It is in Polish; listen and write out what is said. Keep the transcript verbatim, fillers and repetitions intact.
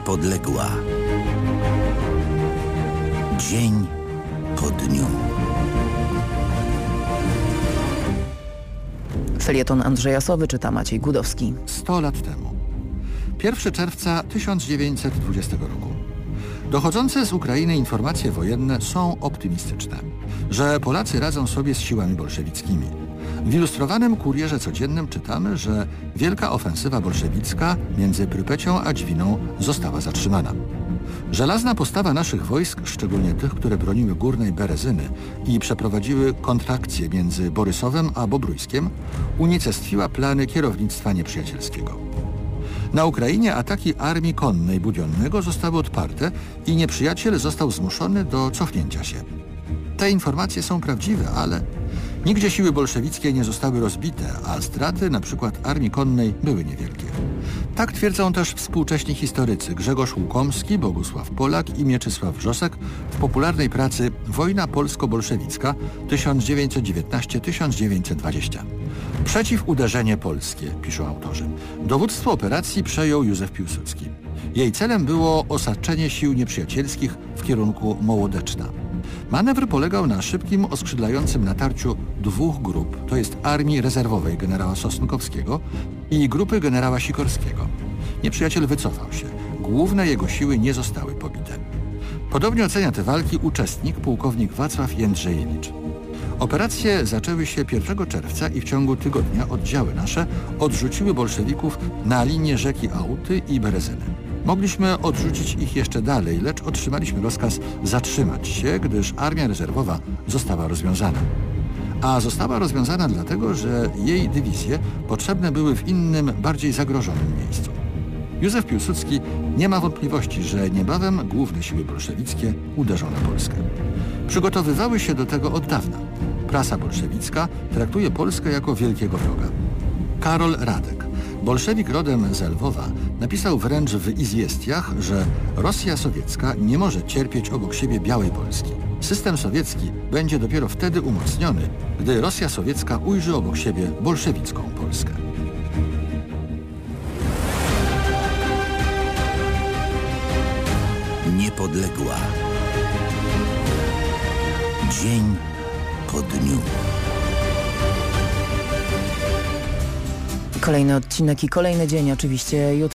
Niepodległa. Dzień po dniu. Felieton Andrzeja Sowy czyta Maciej Gudowski. sto lat temu. pierwszego czerwca tysiąc dziewięćset dwudziestego roku. Dochodzące z Ukrainy informacje wojenne są optymistyczne, że Polacy radzą sobie z siłami bolszewickimi. W ilustrowanym Kurierze Codziennym czytamy, że wielka ofensywa bolszewicka między Prypecią a Dźwiną została zatrzymana. Żelazna postawa naszych wojsk, szczególnie tych, które broniły Górnej Berezyny i przeprowadziły kontrakcję między Borysowem a Bobrójskiem, unicestwiła plany kierownictwa nieprzyjacielskiego. Na Ukrainie ataki armii konnej Budionnego zostały odparte i nieprzyjaciel został zmuszony do cofnięcia się. Te informacje są prawdziwe, ale nigdzie siły bolszewickie nie zostały rozbite, a straty np. armii konnej były niewielkie. Tak twierdzą też współcześni historycy Grzegorz Łukomski, Bogusław Polak i Mieczysław Wrzosek w popularnej pracy Wojna polsko-bolszewicka tysiąc dziewięćset dziewiętnaście do tysiąc dziewięćset dwadzieścia. Przeciwuderzenie polskie, piszą autorzy. Dowództwo operacji przejął Józef Piłsudski. Jej celem było osaczenie sił nieprzyjacielskich w kierunku Mołodeczna. Manewr polegał na szybkim, oskrzydlającym natarciu dwóch grup, to jest Armii Rezerwowej generała Sosnkowskiego i grupy generała Sikorskiego. Nieprzyjaciel wycofał się. Główne jego siły nie zostały pobite. Podobnie ocenia te walki uczestnik, pułkownik Wacław Jędrzejewicz. Operacje zaczęły się pierwszego czerwca i w ciągu tygodnia oddziały nasze odrzuciły bolszewików na linię rzeki Auty i Berezyny. Mogliśmy odrzucić ich jeszcze dalej, lecz otrzymaliśmy rozkaz zatrzymać się, gdyż armia rezerwowa została rozwiązana. A została rozwiązana dlatego, że jej dywizje potrzebne były w innym, bardziej zagrożonym miejscu. Józef Piłsudski nie ma wątpliwości, że niebawem główne siły bolszewickie uderzą na Polskę. Przygotowywały się do tego od dawna. Prasa bolszewicka traktuje Polskę jako wielkiego wroga. Karol Radek, bolszewik rodem z Lwowa, napisał wręcz w Izwiestiach, że Rosja sowiecka nie może cierpieć obok siebie białej Polski. System sowiecki będzie dopiero wtedy umocniony, gdy Rosja sowiecka ujrzy obok siebie bolszewicką Polskę. Niepodległa. Dzień po dniu. Kolejny odcinek i kolejny dzień oczywiście jutro.